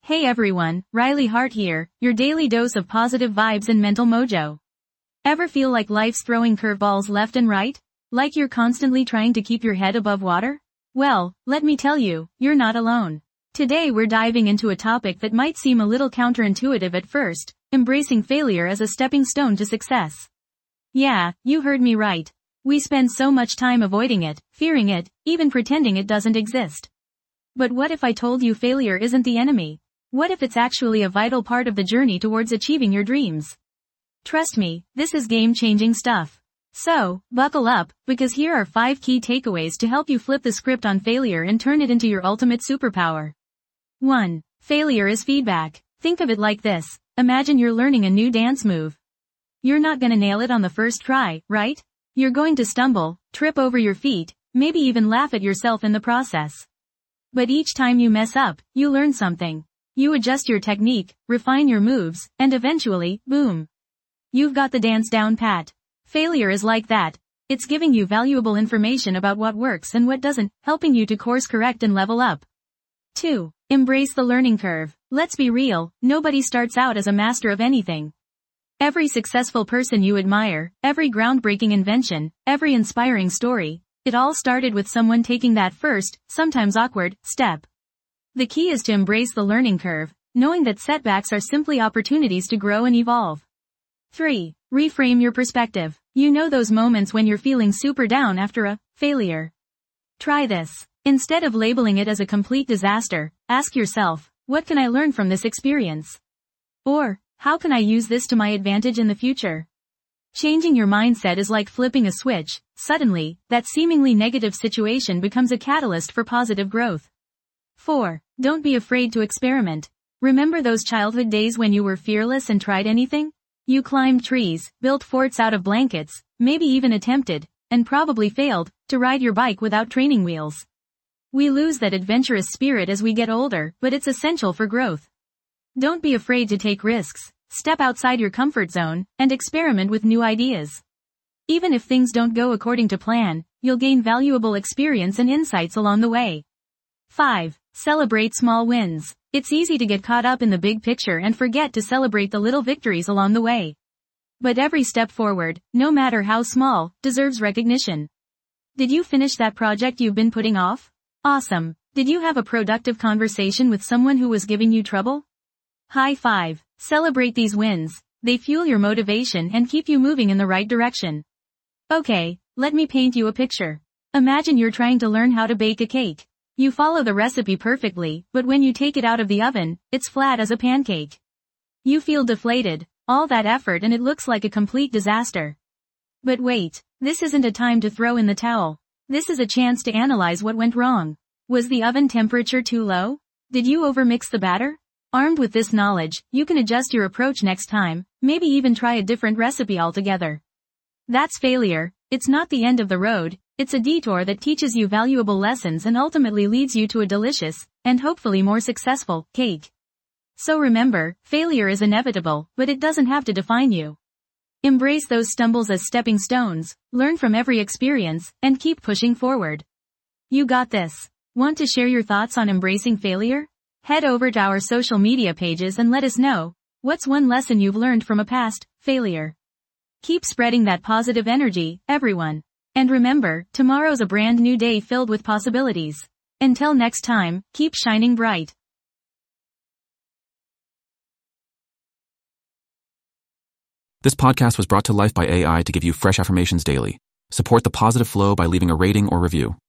Hey everyone, Riley Hart here, your daily dose of positive vibes and mental mojo. Ever feel like life's throwing curveballs left and right? Like you're constantly trying to keep your head above water? Well, let me tell you, you're not alone. Today we're diving into a topic that might seem a little counterintuitive at first, embracing failure as a stepping stone to success. Yeah, you heard me right. We spend so much time avoiding it, fearing it, even pretending it doesn't exist. But what if I told you failure isn't the enemy? What if it's actually a vital part of the journey towards achieving your dreams? Trust me, this is game-changing stuff. So, buckle up, because here are 5 key takeaways to help you flip the script on failure and turn it into your ultimate superpower. 1. Failure is feedback. Think of it like this. Imagine you're learning a new dance move. You're not gonna nail it on the first try, right? You're going to stumble, trip over your feet, maybe even laugh at yourself in the process. But each time you mess up, you learn something. You adjust your technique, refine your moves, and eventually, boom. You've got the dance down pat. Failure is like that. It's giving you valuable information about what works and what doesn't, helping you to course correct and level up. 2. Embrace the learning curve. Let's be real, nobody starts out as a master of anything. Every successful person you admire, every groundbreaking invention, every inspiring story, it all started with someone taking that first, sometimes awkward, step. The key is to embrace the learning curve, knowing that setbacks are simply opportunities to grow and evolve. 3. Reframe your perspective. You know those moments when you're feeling super down after a failure. Try this. Instead of labeling it as a complete disaster, ask yourself, what can I learn from this experience? Or, how can I use this to my advantage in the future? Changing your mindset is like flipping a switch. Suddenly, that seemingly negative situation becomes a catalyst for positive growth. 4. Don't be afraid to experiment. Remember those childhood days when you were fearless and tried anything? You climbed trees, built forts out of blankets, maybe even attempted, and probably failed, to ride your bike without training wheels. We lose that adventurous spirit as we get older, but it's essential for growth. Don't be afraid to take risks, step outside your comfort zone, and experiment with new ideas. Even if things don't go according to plan, you'll gain valuable experience and insights along the way. 5. Celebrate small wins. It's easy to get caught up in the big picture and forget to celebrate the little victories along the way. But every step forward, no matter how small, deserves recognition. Did you finish that project you've been putting off? Awesome. Did you have a productive conversation with someone who was giving you trouble? High five. Celebrate these wins. They fuel your motivation and keep you moving in the right direction. Okay, let me paint you a picture. Imagine you're trying to learn how to bake a cake. You follow the recipe perfectly, but when you take it out of the oven, it's flat as a pancake. You feel deflated, all that effort and it looks like a complete disaster. But wait, this isn't a time to throw in the towel. This is a chance to analyze what went wrong. Was the oven temperature too low? Did you overmix the batter? Armed with this knowledge, you can adjust your approach next time, maybe even try a different recipe altogether. That's failure. It's not the end of the road. It's a detour that teaches you valuable lessons and ultimately leads you to a delicious, and hopefully more successful, cake. So remember, failure is inevitable, but it doesn't have to define you. Embrace those stumbles as stepping stones, learn from every experience, and keep pushing forward. You got this. Want to share your thoughts on embracing failure? Head over to our social media pages and let us know, what's one lesson you've learned from a past failure? Keep spreading that positive energy, everyone. And remember, tomorrow's a brand new day filled with possibilities. Until next time, keep shining bright. This podcast was brought to life by AI to give you fresh affirmations daily. Support the positive flow by leaving a rating or review.